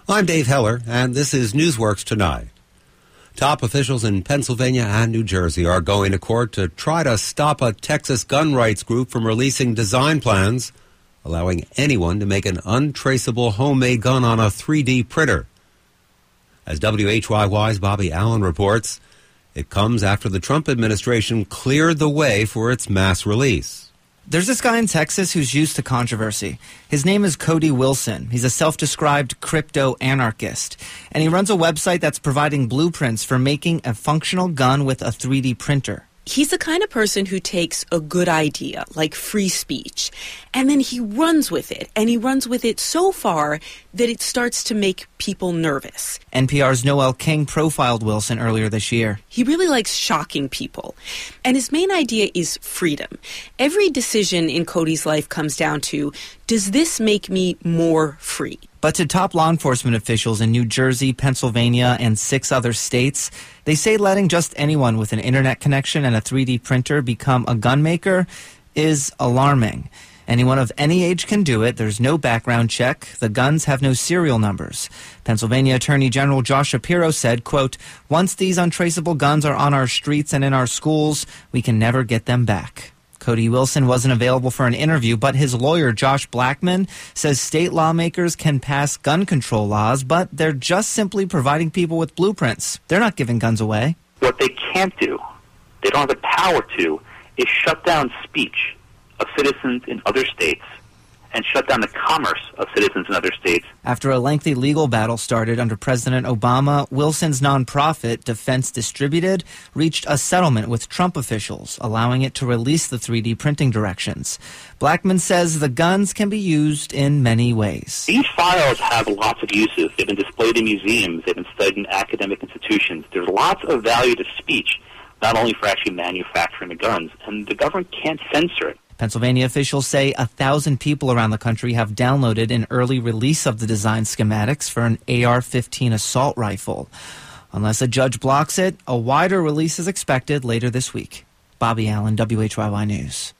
I'm Dave Heller, and this is Newsworks Tonight. Top officials in Pennsylvania and New Jersey are going to court to try to stop a Texas gun rights group from releasing design plans allowing anyone to make an untraceable homemade gun on a 3D printer. As WHYY's Bobby Allen reports, it comes after the Trump administration cleared the way for its mass release. There's this guy in Texas who's used to controversy. His name is Cody Wilson. He's a self-described crypto-anarchist, and he runs a website that's providing blueprints for making a functional gun with a 3D printer. He's the kind of person who takes a good idea, like free speech, and then he runs with it. And he runs with it so far that it starts to make people nervous. NPR's Noel King profiled Wilson earlier this year. He really likes shocking people. And his main idea is freedom. Every decision in Cody's life comes down to, does this make me more free? But to top law enforcement officials in New Jersey, Pennsylvania, and 6 other states, they say letting just anyone with an internet connection and a 3D printer become a gun maker is alarming. Anyone of any age can do it. There's no background check. The guns have no serial numbers. Pennsylvania Attorney General Josh Shapiro said, quote, "Once these untraceable guns are on our streets and in our schools, we can never get them back." Cody Wilson wasn't available for an interview, but his lawyer, Josh Blackman, says state lawmakers can pass gun control laws, but they're just simply providing people with blueprints. They're not giving guns away. What they can't do, they don't have the power to, is shut down speech of citizens in other states and shut down the commerce of citizens in other states. After a lengthy legal battle started under President Obama, Wilson's nonprofit, Defense Distributed, reached a settlement with Trump officials, allowing it to release the 3D printing directions. Blackman says the guns can be used in many ways. These files have lots of uses. They've been displayed in museums. They've been studied in academic institutions. There's lots of value to speech, not only for actually manufacturing the guns, and the government can't censor it. Pennsylvania officials say 1,000 people around the country have downloaded an early release of the design schematics for an AR-15 assault rifle. Unless a judge blocks it, a wider release is expected later this week. Bobby Allen, WHYY News.